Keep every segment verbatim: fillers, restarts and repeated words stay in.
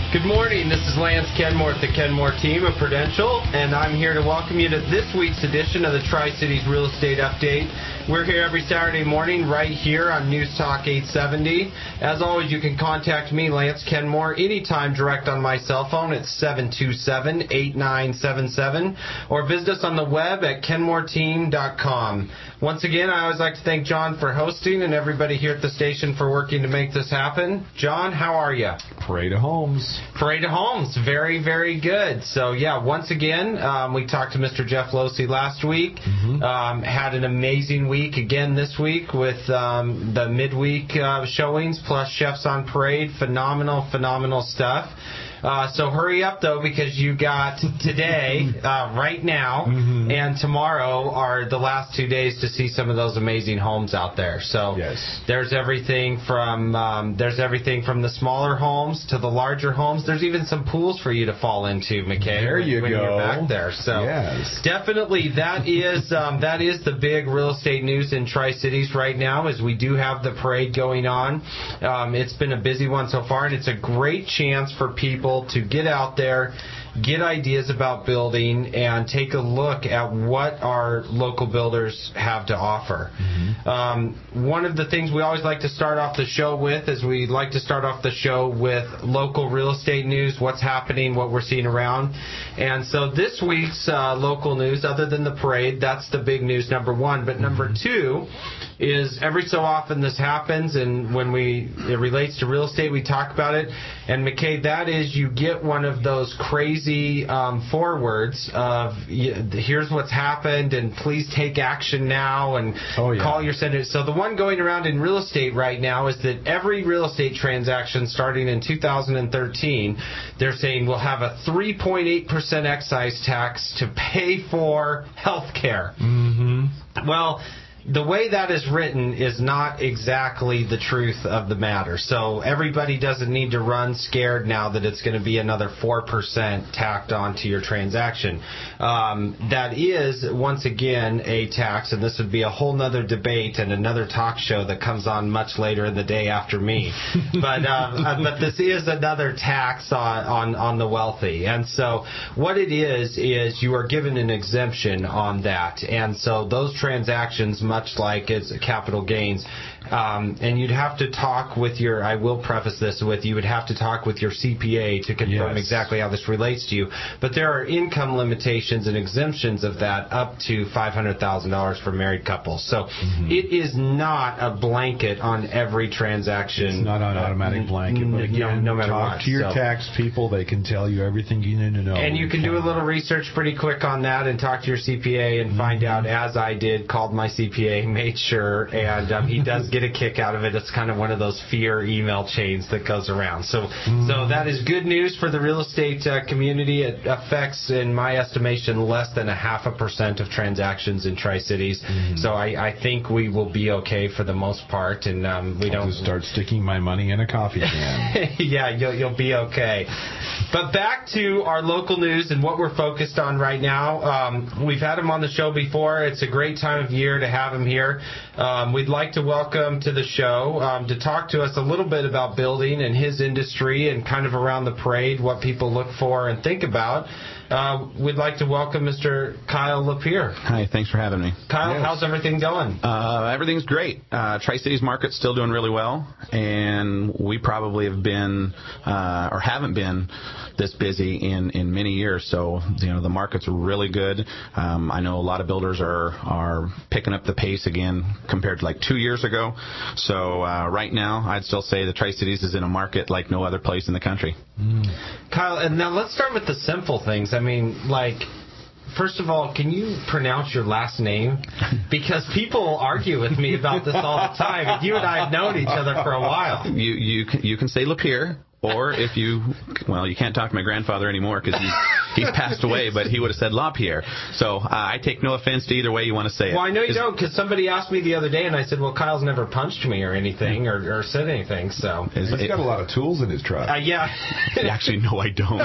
Good morning, this is Lance Kenmore at the Kenmore team of Prudential, and I'm here to welcome you to this week's edition of the Tri-Cities Real Estate Update. We're here every Saturday morning right here on News Talk eight seventy. As always, you can contact me, Lance Kenmore, anytime direct on my cell phone at seven two seven, eight nine seven seven, or visit us on the web at kenmore team dot com. Once again, I always like to thank John for hosting and everybody here at the station for working to make this happen. John, how are you? Parade of Homes. Parade of Homes. Very, very good. So, yeah, once again, um, we talked to Mister Jeff Losey last week. Mm-hmm. Um, had an amazing week again this week with um, the midweek uh, showings plus Chefs on Parade. Phenomenal, phenomenal stuff. Uh, so hurry up, though, because you got today, uh, right now, mm-hmm. and tomorrow are the last two days to see some of those amazing homes out there. So yes. there's everything from um, there's everything from the smaller homes to the larger homes. There's even some pools for you to fall into, McKay. There you when, go. When you're back there. So yes. definitely that is um, that is the big real estate news in Tri-Cities right now, is we do have the parade going on. Um, it's been a busy one so far, and it's a great chance for people to get out there, get ideas about building, and take a look at what our local builders have to offer. Mm-hmm. Um, one of the things we always like to start off the show with is we like to start off the show with local real estate news, what's happening, what we're seeing around. And so this week's uh, local news, other than the parade, that's the big news, number one. But number mm-hmm. two is every so often this happens, and when we it relates to real estate, we talk about it. And McKay, that is you get one of those crazy um, forwards of here's what's happened, and please take action now, and oh, yeah. call your senator. So the one going around in real estate right now is that every real estate transaction starting in two thousand thirteen, they're saying we'll have a three point eight percent excise tax to pay for health care. Mm-hmm. Well, the way that is written is not exactly the truth of the matter. So everybody doesn't need to run scared now that it's going to be another four percent tacked onto your transaction. Um, that is, once again, a tax, and this would be a whole nother debate and another talk show that comes on much later in the day after me. but uh, but this is another tax on, on, on the wealthy. And so what it is, is you are given an exemption on that. And so those transactions must much like it's capital gains. Um, and you'd have to talk with your, I will preface this with, you would have to talk with your C P A to confirm yes. exactly how this relates to you. But there are income limitations and exemptions of that up to five hundred thousand dollars for married couples. So mm-hmm. it is not a blanket on every transaction. It's not an automatic blanket, but again, no, no matter talk what. to your so. tax people. They can tell you everything you need to know. And you can do a little research pretty quick on that and talk to your C P A and mm-hmm. find out, as I did, called my C P A, made sure, and um, he does get a kick out of it. It's kind of one of those fear email chains that goes around. So mm. so that is good news for the real estate uh, community. It affects, in my estimation, less than a half a percent of transactions in Tri-Cities. Mm. So I, I think we will be okay for the most part, and um, we I'll don't just start sticking my money in a coffee can. yeah, you'll, you'll be okay. But back to our local news and what we're focused on right now. Um, we've had him on the show before. It's a great time of year to have him here. Um, we'd like to welcome to the show um, to talk to us a little bit about building and his industry and kind of around the parade, what people look for and think about. Uh, we'd like to welcome Mister Kyle Lapierre. Hi, thanks for having me. Kyle, yes. how's everything going? Uh, everything's great. Uh, Tri-Cities market's still doing really well, and we probably have been, uh, or haven't been, this busy in, in many years. So, you know, the market's really good. Um, I know a lot of builders are, are picking up the pace again compared to like two years ago. So uh, right now, I'd still say the Tri-Cities is in a market like no other place in the country. Mm. Kyle, and now let's start with the simple things. I mean, like, first of all, can you pronounce your last name? Because people argue with me about this all the time. And you and I have known each other for a while. You you can, you can say Lapierre. Or if you, well, you can't talk to my grandfather anymore because he's, he's passed away, but he would have said Lapierre. So uh, I take no offense to either way you want to say it. Well, I know you don't, because somebody asked me the other day, and I said, well, Kyle's never punched me or anything or, or said anything. So he's it, got a lot of tools in his truck. Uh, yeah. Actually, no, I don't.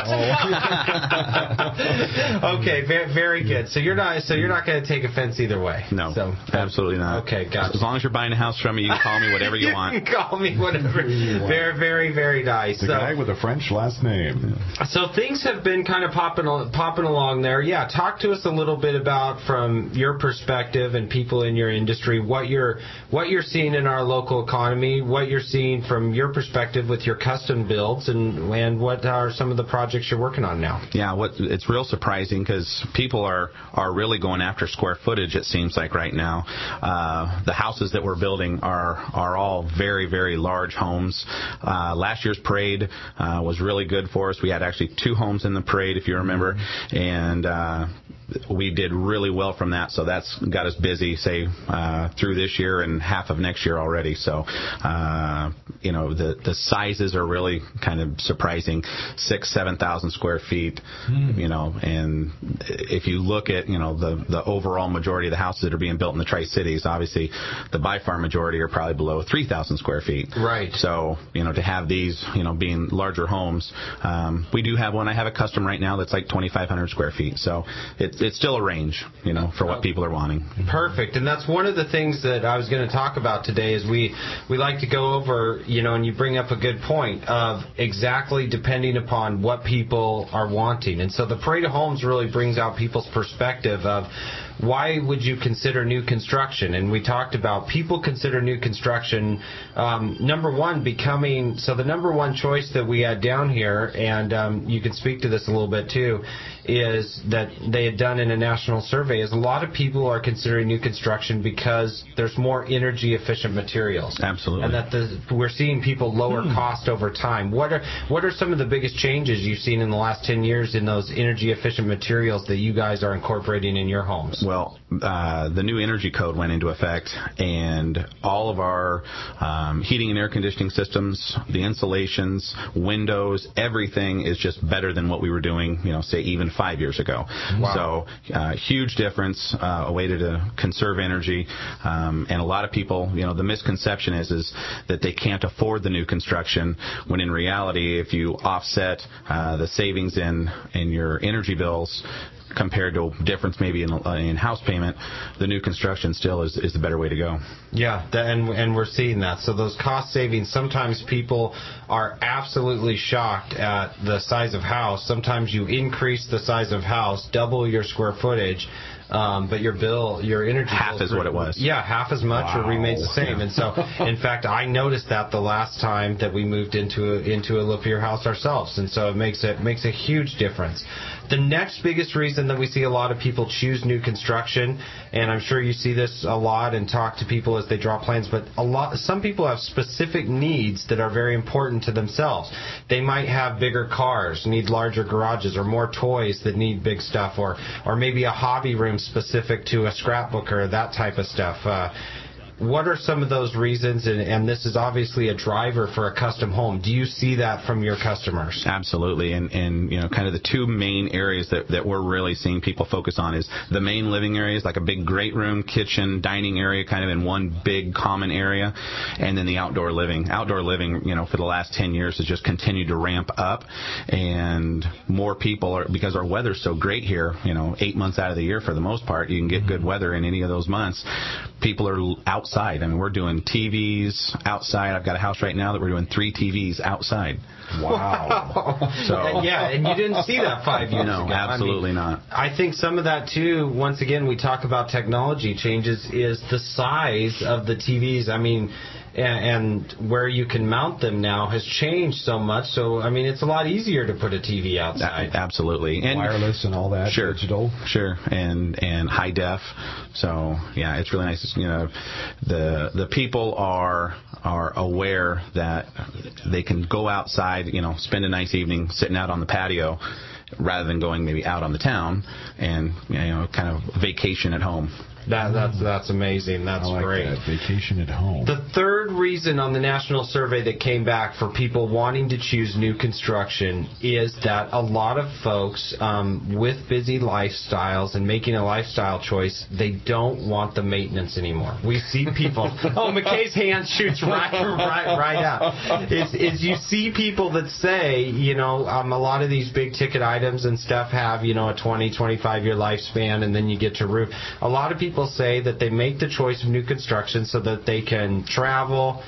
Oh. Okay, very, very good. So you're not so you're not going to take offense either way. No, so, absolutely not. Okay, gotcha. As long as you're buying a house from me, you can call me whatever you, you want. You can call me whatever. Very, very, very nice. The so, guy with a French last name. So things have been kind of popping popping along there. Yeah, talk to us a little bit about, from your perspective and people in your industry, what you're what you're seeing in our local economy, what you're seeing from your perspective with your custom builds, and and what are some of the projects you're working on now. Yeah, what it's real surprising because people are are really going after square footage. It seems like right now, uh, the houses that we're building are are all very very large homes. Uh, last year's parade uh, was really good for us. We had actually two homes in the parade, if you remember, and uh, we did really well from that. So that's got us busy, say, uh, through this year and half of next year already. So, uh, you know, the the sizes are really kind of surprising. Six, seven thousand square feet, mm. you know, and if you look at, you know, the the overall majority of the houses that are being built in the Tri-Cities, obviously the by far majority are probably below three thousand square feet. Right. So, you know, to have these, you know, being larger homes, um, we do have one. I have a custom right now that's like twenty-five hundred square feet. So it's it's still a range, you know, for what people are wanting. Perfect. And that's one of the things that I was going to talk about today is we, we like to go over, you know, and you bring up a good point of exactly depending upon what people are wanting. And so the Parade of Homes really brings out people's perspective of why would you consider new construction? And we talked about people consider new construction, um, number one, becoming, so the number one choice that we had down here, and um, you can speak to this a little bit too, is that they had done in a national survey, is a lot of people are considering new construction because there's more energy efficient materials. Absolutely. And that the, we're seeing people lower hmm. cost over time. What are what are some of the biggest changes you've seen in the last ten years in those energy efficient materials that you guys are incorporating in your homes? Well, uh, the new energy code went into effect, and all of our um, heating and air conditioning systems, the insulations, windows, everything is just better than what we were doing, you know, say even five years ago. Wow. So, uh, huge difference, uh, a way to, to conserve energy, um, and a lot of people, you know, the misconception is is that they can't afford the new construction, when in reality, if you offset uh, the savings in in your energy bills compared to difference maybe in, uh, in house payment, the new construction still is, is the better way to go. Yeah, that, and, and we're seeing that. So those cost savings, sometimes people are absolutely shocked at the size of house. Sometimes you increase the size of house, double your square footage, Um, but your bill, your energy half bill is what it was. Yeah, half as much Wow. or remains the same. And so, in fact, I noticed that the last time that we moved into a, into a Lapeer house ourselves. And so it makes it makes a huge difference. The next biggest reason that we see a lot of people choose new construction, and I'm sure you see this a lot and talk to people as they draw plans, but a lot, some people have specific needs that are very important to themselves. They might have bigger cars, need larger garages, or more toys that need big stuff, or or maybe a hobby room specific to a scrapbooker, that type of stuff. Uh, what are some of those reasons? And, and this is obviously a driver for a custom home. Do you see that from your customers? Absolutely. And, and you know, kind of the two main areas that, that we're really seeing people focus on is the main living areas, like a big great room, kitchen, dining area, kind of in one big common area, and then the outdoor living. Outdoor living, you know, for the last ten years has just continued to ramp up, and more people are, because our weather's so great here, you know, eight months out of the year for the most part, you can get good weather in any of those months. People are outside. I mean, we're doing T Vs outside. I've got a house right now that we're doing three T Vs outside. Wow. So yeah, and you didn't see that five years no, ago. No, absolutely I mean, not. I think some of that, too, once again, we talk about technology changes, is the size of the T Vs. I mean, and, and where you can mount them now has changed so much. So, I mean, it's a lot easier to put a T V outside. A- absolutely. And wireless and all that. Sure. Digital. Sure. And and high def. So, yeah, it's really nice. You know, the the people are are aware that they can go outside, you know, spend a nice evening sitting out on the patio rather than going maybe out on the town and, you know, kind of vacation at home. That, that's that's amazing. That's I like great. That. Vacation at home. The third reason on the national survey that came back for people wanting to choose new construction is that a lot of folks um, with busy lifestyles and making a lifestyle choice, they don't want the maintenance anymore. We see people. Oh, McKay's hand shoots right, right, right out. Is is you see people that say, you know, um, a lot of these big ticket items and stuff have, you know, a twenty, twenty-five year lifespan, and then you get to roof. A lot of people say that they make the choice of new construction so that they can travel,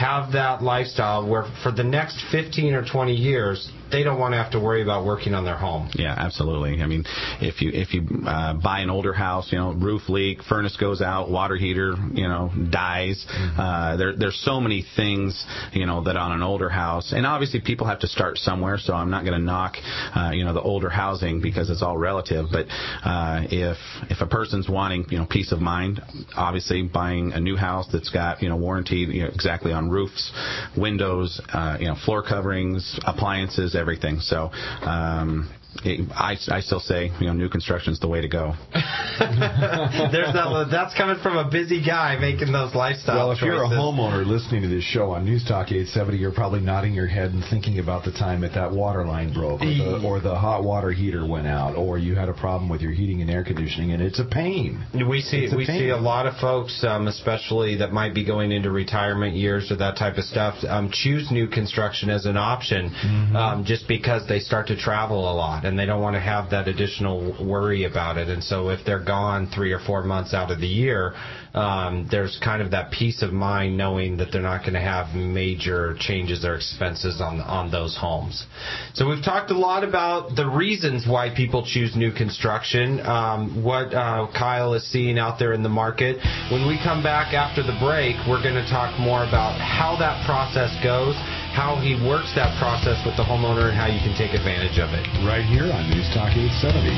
have that lifestyle where for the next fifteen or twenty years, they don't want to have to worry about working on their home. Yeah, absolutely. I mean, if you if you uh, buy an older house, you know, roof leak, furnace goes out, water heater, you know, dies. Mm-hmm. Uh, there there's so many things, you know, that on an older house, and obviously people have to start somewhere. So I'm not going to knock, uh, you know, the older housing because it's all relative. But uh, if if a person's wanting, you know, peace of mind, obviously buying a new house that's got, you know, warranty, you know, exactly on roofs, windows, uh, you know, floor coverings, appliances, everything. So um, it, I, I still say, you know, new construction is the way to go. There's that. That's coming from a busy guy making those lifestyle Well, if choices. you're a homeowner listening to this show on News Talk eight seventy, you're probably nodding your head and thinking about the time that that water line broke, or the, or the hot water heater went out, or you had a problem with your heating and air conditioning, and it's a pain. We see a we pain. see a lot of folks, um, especially that might be going into retirement years or that type of stuff, um, choose new construction as an option, mm-hmm. um, just because they start to travel a lot and they don't want to have that additional worry about it. And so if they're gone three or four months out of the year, um, there's kind of that peace of mind knowing that they're not going to have major changes or expenses on on those homes. So we've talked a lot about the reasons why people choose new construction, um, what uh, Kyle is seeing out there in the market. When we come back after the break, we're going to talk more about how that process goes, how he works that process with the homeowner, and how you can take advantage of it. Right here on News Talk eight seventy.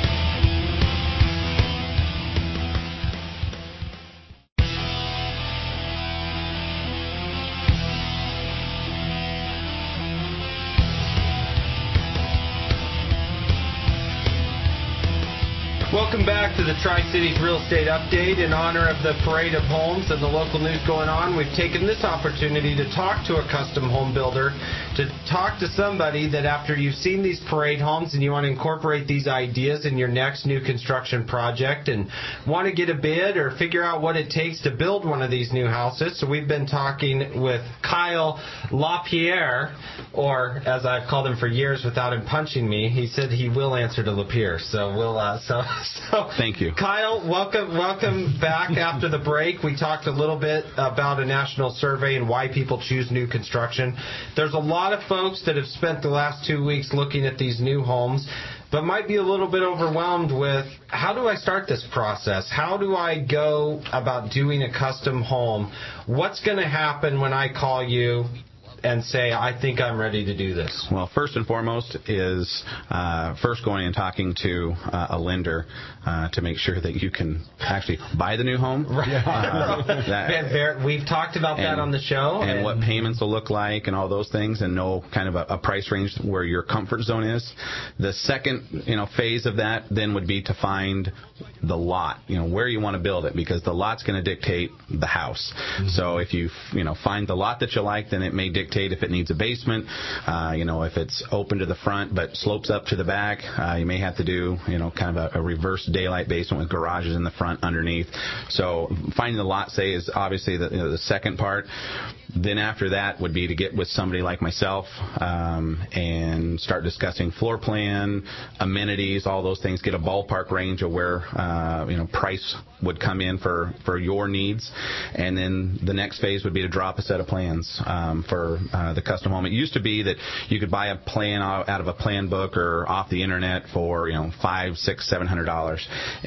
Welcome back to the Tri-Cities Real Estate Update. In honor of the Parade of Homes and the local news going on, we've taken this opportunity to talk to a custom home builder, to talk to somebody that after you've seen these parade homes and you want to incorporate these ideas in your next new construction project and want to get a bid or figure out what it takes to build one of these new houses. So we've been talking with Kyle LaPierre, or as I've called him for years without him punching me, he said he will answer to LaPierre. So we'll, uh, so So, thank you, Kyle. Welcome, welcome back after the break. We talked a little bit about a national survey and why people choose new construction. There's a lot of folks that have spent the last two weeks looking at these new homes, but might be a little bit overwhelmed with, how do I start this process? How do I go about doing a custom home? What's going to happen when I call you and say, I think I'm ready to do this? Well, first and foremost is uh, first going and talking to uh, a lender uh, to make sure that you can actually buy the new home. Right. Uh, that, We've talked about and, that on the show. And, and what payments will look like and all those things, and know kind of a, a price range where your comfort zone is. The second, you know, phase of that then would be to find the lot, you know, where you want to build it, because the lot's going to dictate the house. Mm-hmm. So if you, you know, find the lot that you like, then it may dictate if it needs a basement. Uh, you know, if it's open to the front but slopes up to the back, uh, you may have to do, you know, kind of a, a reverse daylight basement with garages in the front underneath. So finding the lot, say, is obviously the, you know, the second part. Then after that would be to get with somebody like myself um, and start discussing floor plan, amenities, all those things, get a ballpark range of where, uh, you know, price would come in for, for your needs. And then the next phase would be to drop a set of plans um, for uh, the custom home. It used to be that you could buy a plan out of a plan book or off the internet for, you know, five, six, seven hundred dollars.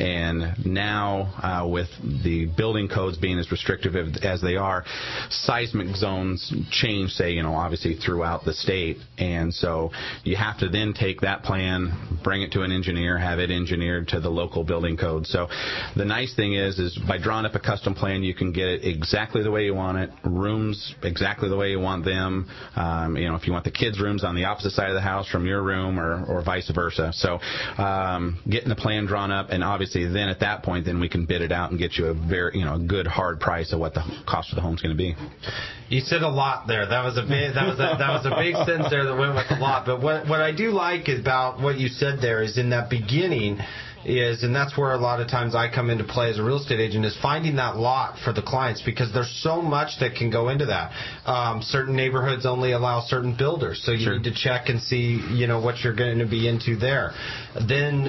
And now uh, with the building codes being as restrictive as they are, seismic zones change, say, you know, obviously throughout the state. And so you have to then take that plan, bring it to an engineer, have it engineered to the local building code. So the nice thing is, is by drawing up a custom plan, you can get it exactly the way you want it, rooms exactly the way you want them. Um, you know, if you want the kids' rooms on the opposite side of the house from your room, or, or vice versa. So um, getting the plan drawn up, and obviously then at that point, then we can bid it out and get you a very, you know, a good hard price of what the cost of the home is going to be. You said a lot there. That was a big, that was a, that was a big sentence there that went with a lot. But what what I do like about what you said there is in that beginning is, and that's where a lot of times I come into play as a real estate agent, is finding that lot for the clients, because there's so much that can go into that. Um, certain neighborhoods only allow certain builders, so you Sure. need to check and see, you know, what you're going to be into there. Then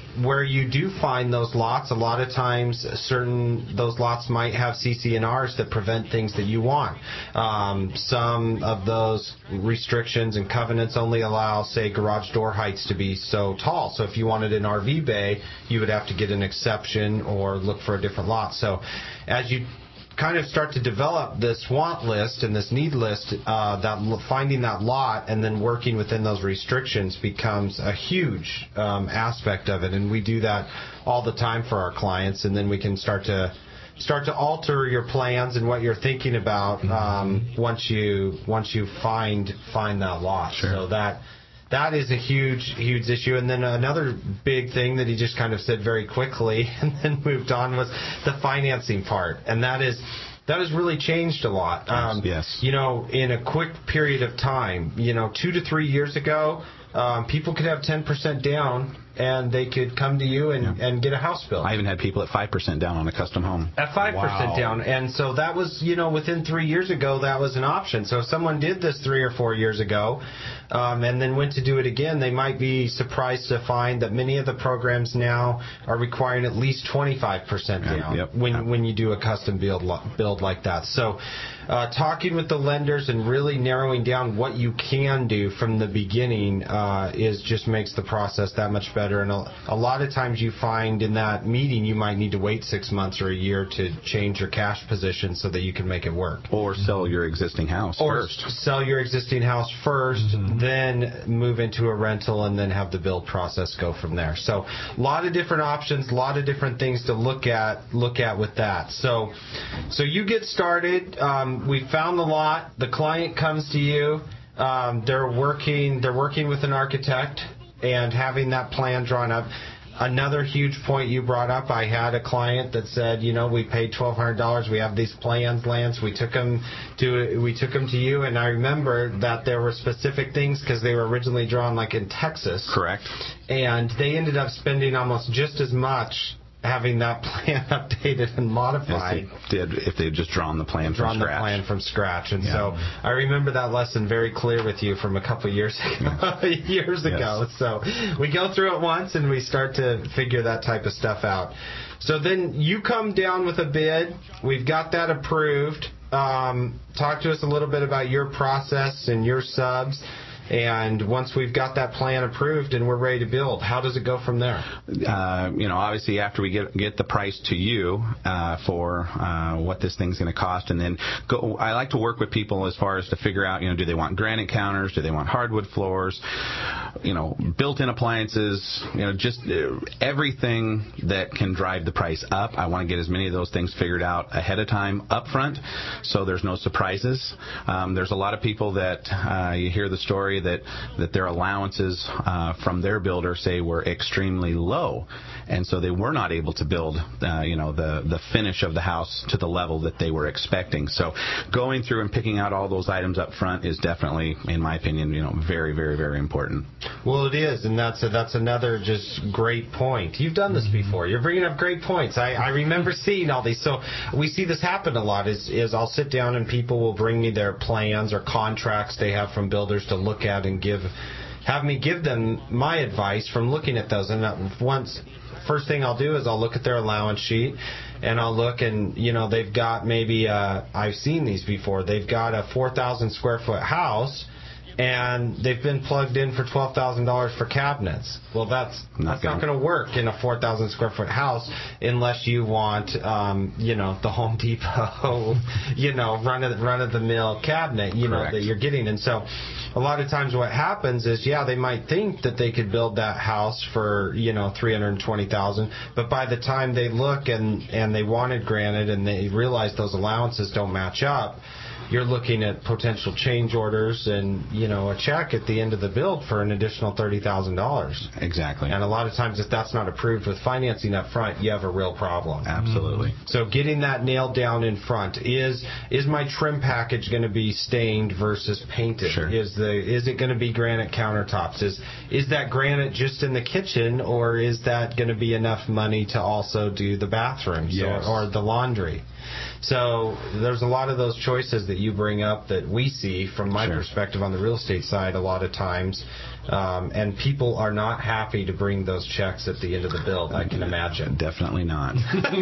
where you do find those lots, a lot of times certain those lots might have C C N Rs that prevent things that you want. Um, some of those restrictions and covenants only allow, say, garage door heights to be so tall. So if you wanted an R V bay, you would have to get an exception or look for a different lot. So as you kind of start to develop this want list and this need list, uh, that finding that lot and then working within those restrictions becomes a huge um, aspect of it. And we do that all the time for our clients, and then we can start to start to alter your plans and what you're thinking about um, once you once you find find that lot. Sure. So that that is a huge huge issue. And then another big thing that he just kind of said very quickly and then moved on was the financing part, and that is that has really changed a lot. Um, yes. You know, in a quick period of time, you know, two to three years ago, um, people could have ten percent down and they could come to you and, yeah. and get a house built. I even had people at five percent down on a custom home. At five percent Wow. down. And so that was, you know, within three years ago, that was an option. So if someone did this three or four years ago um, and then went to do it again, they might be surprised to find that many of the programs now are requiring at least twenty-five percent down yep, when yep. when you do a custom build build like that. So uh, talking with the lenders and really narrowing down what you can do from the beginning uh, is just makes the process that much better. And a, a lot of times you find in that meeting you might need to wait six months or a year to change your cash position so that you can make it work. Or sell your existing house or first. Sell your existing house first, mm-hmm. then move into a rental, and then have the build process go from there. So a lot of different options, a lot of different things to look at look at with that. So so you get started. Um, we found the lot. The client comes to you. Um, they're working. They're working with an architect and having that plan drawn up. Another huge point you brought up, I had a client that said, you know, we paid twelve hundred dollars. We have these plans, Lance. We took them to we took them to you, and I remember that there were specific things because they were originally drawn like in Texas. Correct. And they ended up spending almost just as much having that plan updated and modified. Yes, they did if they had just drawn the plan drawn from scratch. the plan from scratch. And yeah. so I remember that lesson very clear with you from a couple of years ago. years yes. ago. So we go through it once and we start to figure that type of stuff out. So then you come down with a bid. We've got that approved. Um, talk to us a little bit about your process and your subs. And once we've got that plan approved and we're ready to build, how does it go from there? Uh, you know, obviously after we get get the price to you uh, for uh, what this thing's going to cost, and then go. I like to work with people as far as to figure out, you know, do they want granite counters? Do they want hardwood floors? You know, built-in appliances. You know, just uh, everything that can drive the price up. I want to get as many of those things figured out ahead of time, up front, so there's no surprises. Um, there's a lot of people that uh, you hear the story that that their allowances uh, from their builder say were extremely low, and so they were not able to build uh, you know the the finish of the house to the level that they were expecting. So going through and picking out all those items up front is definitely, in my opinion, you know very very very important. Well, it is, and that's a, that's another just great point. You've done this before. You're bringing up great points. I, I remember seeing all these. So we see this happen a lot. Is is I'll sit down and people will bring me their plans or contracts they have from builders to look at and give, have me give them my advice from looking at those. And once, first thing I'll do is I'll look at their allowance sheet, and I'll look and, you know, they've got maybe, a, I've seen these before, they've got a four thousand square foot house, and they've been plugged in for twelve thousand dollars for cabinets. Well, that's not that's gonna, not going to work in a four thousand square foot house unless you want, um, you know, the Home Depot, you know, run of run of the mill cabinet, you Correct. know, that you're getting. And so, a lot of times what happens is, yeah, they might think that they could build that house for, you know, three hundred twenty thousand dollars, but by the time they look and and they wanted granite and they realize those allowances don't match up, you're looking at potential change orders and, you know, a check at the end of the build for an additional thirty thousand dollars. Exactly. And a lot of times if that's not approved with financing up front, you have a real problem. Absolutely. So getting that nailed down in front. Is is my trim package going to be stained versus painted? Sure. Is the is it going to be granite countertops? Is is that granite just in the kitchen, or is that going to be enough money to also do the bathrooms Yes. or, or the laundry? So there's a lot of those choices that you bring up that we see from my Sure. perspective on the real estate side a lot of times. Um, and people are not happy to bring those checks at the end of the build, I can imagine. Definitely not.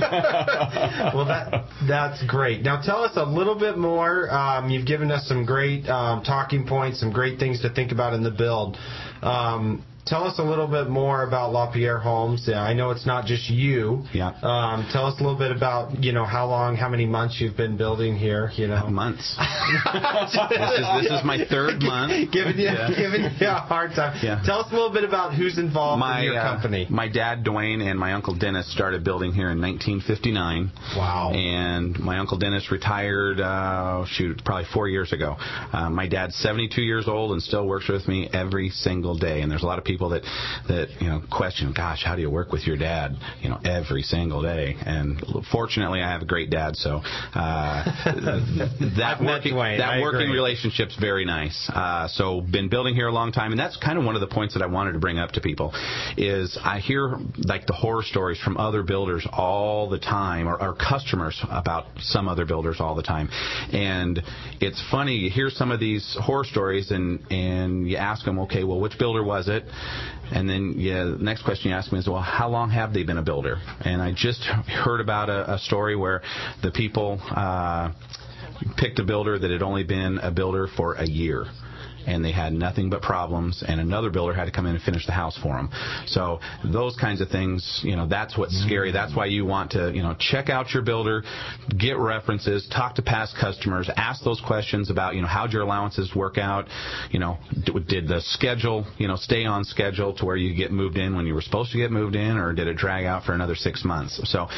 Well, that that's great. Now, tell us a little bit more. Um, you've given us some great um, talking points, some great things to think about in the build. Um, tell us a little bit more about LaPierre Homes. Yeah, I know it's not just you. Yeah. Um, tell us a little bit about, you know, how long, how many months you've been building here, you know. Months. this, is, this is my third month. Giving you, Yeah. giving you a hard time. Yeah. Tell us a little bit about who's involved My, in your uh, company. my dad, Dwayne, and my uncle Dennis started building here in nineteen fifty-nine. Wow. And my uncle Dennis retired, uh, shoot, probably four years ago. Uh, my dad's seventy-two years old and still works with me every single day. And there's a lot of people that, that you know, question, gosh, how do you work with your dad, you know, every single day? And fortunately, I have a great dad, so uh, that I've met working, Dwayne. that I working agree. relationship's very nice. Uh, so been building here a long time, and that's kind of one of the points that I wanted to bring up to people is I hear like the horror stories from other builders all the time, or, or customers about some other builders all the time. And it's funny, you hear some of these horror stories and, and you ask them, okay, well, which builder was it? And then yeah, the next question you ask me is, well, how long have they been a builder? And I just heard about a, a story where the people uh, picked a builder that had only been a builder for a year. And they had nothing but problems, and another builder had to come in and finish the house for them. So those kinds of things, you know, that's what's scary. That's why you want to, you know, check out your builder, get references, talk to past customers, ask those questions about, you know, how'd your allowances work out? You know, did the schedule, you know, stay on schedule to where you get moved in when you were supposed to get moved in, or did it drag out for another six months? So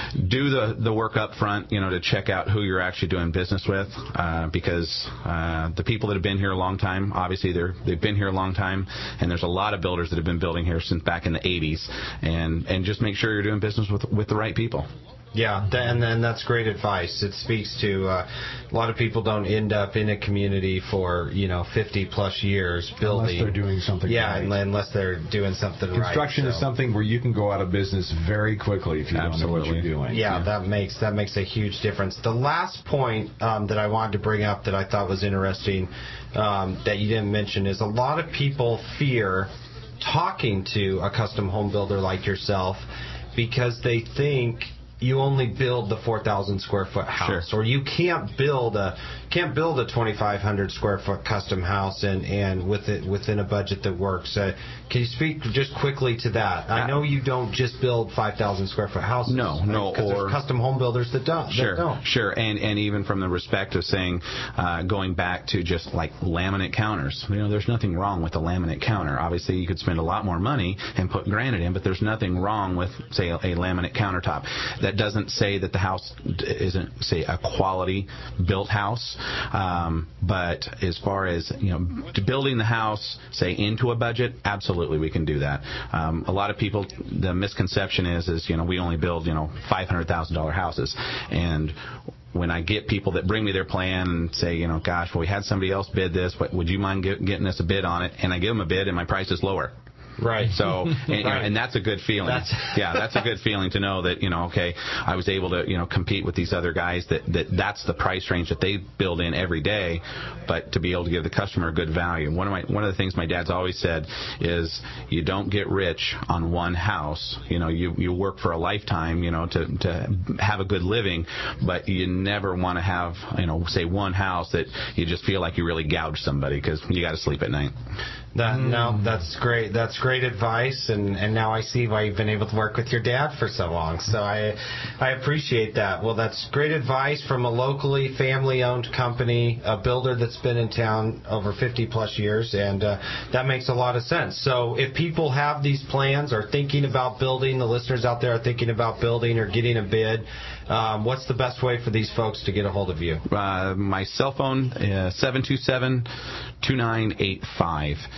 do the, the work up front, you know, to check out who you're actually doing business with, uh, because uh, the people that have been here a long time, obviously, they're, they've been here a long time, and there's a lot of builders that have been building here since back in the eighties. And, and just make sure you're doing business with, with the right people. Yeah, and then that's great advice. It speaks to uh, a lot of people don't end up in a community for, you know, fifty plus years building. Unless they're doing something Yeah, right. unless they're doing something right. Construction so. is something where you can go out of business very quickly if you don't know what Absolutely. you're doing. Yeah, that makes that makes a huge difference. The last point um, that I wanted to bring up that I thought was interesting um, that you didn't mention is a lot of people fear talking to a custom home builder like yourself because they think you only build the four thousand square foot house, Sure. or you can't build a can't build a twenty-five hundred square foot custom house and and with it within a budget that works. Uh, can you speak just quickly to that? I know you don't just build five thousand square foot houses. No, no, because or there's custom home builders that don't. Sure, that don't. sure, and and even from the respect of saying, uh, going back to just like laminate counters. You know, there's nothing wrong with a laminate counter. Obviously, you could spend a lot more money and put granite in, but there's nothing wrong with, say, a, a laminate countertop. That doesn't say that the house isn't, say, a quality built house, um, but as far as, you know, building the house, say, into a budget, absolutely we can do that. Um, a lot of people, the misconception is, is you know, we only build, you know, five hundred thousand dollars houses, and when I get people that bring me their plan and say, you know, gosh, well, we had somebody else bid this, but would you mind get, getting us a bid on it? And I give them a bid, and my price is lower. Right. So, and, you know, Right. and that's a good feeling. That's yeah, that's a good feeling to know that, you know, okay, I was able to, you know, compete with these other guys that, that that's the price range that they build in every day, but to be able to give the customer a good value. One of my, one of the things my dad's always said is you don't get rich on one house. You know, you, you work for a lifetime, you know, to, to have a good living, but you never want to have, you know, say one house that you just feel like you really gouged somebody because you got to sleep at night. That no, that's great. That's great advice, and, and now I see why you've been able to work with your dad for so long. So I I appreciate that. Well, that's great advice from a locally family-owned company, a builder that's been in town over fifty plus years, and uh, that makes a lot of sense. So if people have these plans, are thinking about building, the listeners out there are thinking about building or getting a bid, um, what's the best way for these folks to get a hold of you? Uh, my cell phone, uh, seven two seven, two nine eight five.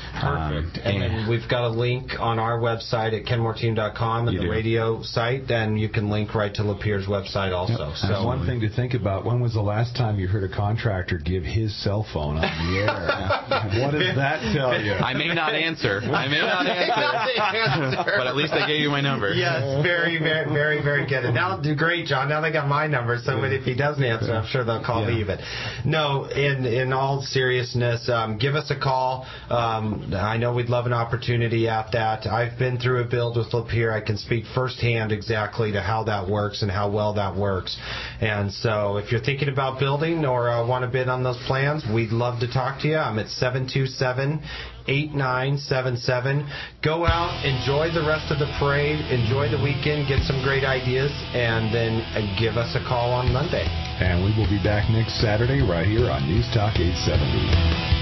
Perfect. Um, and, and then we've got a link on our website at ken moore team dot com and the do. radio site, and you can link right to Lapierre's website also. Yep, so one thing to think about, when was the last time you heard a contractor give his cell phone on the air? What does that tell you? I may not answer. I may not answer. But at least I gave you my number. Yes, very, very, very, very good. And now, great, John. Now they got my number, so if he doesn't answer, I'm sure they'll call Yeah. me. But no, in in all seriousness, um, give us a call. Um, I know we'd love an opportunity at that. I've been through a build with Lapeer. I can speak firsthand exactly to how that works and how well that works. And so if you're thinking about building or uh, want to bid on those plans, we'd love to talk to you. I'm at seven two seven, eight nine seven seven. Go out, enjoy the rest of the parade, enjoy the weekend, get some great ideas, and then uh, give us a call on Monday. And we will be back next Saturday right here on News Talk eight seventy.